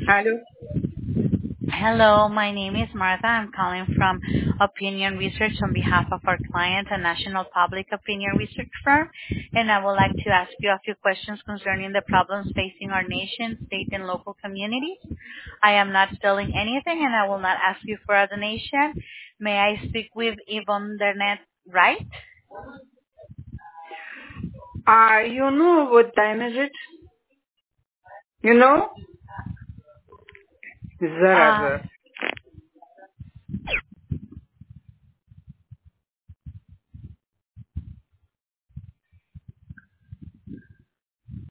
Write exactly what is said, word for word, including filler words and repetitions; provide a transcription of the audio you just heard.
Hello. Hello, my name is Martha. I'm calling from Opinion Research on behalf of our client, a national public opinion research firm, and I would like to ask you a few questions concerning the problems facing our nation, state, and local communities. I am not selling anything, and I will not ask you for a donation. May I speak with Yvonne Dernet Wright? Uh, you know what time is it? You know? Um, Zarazar.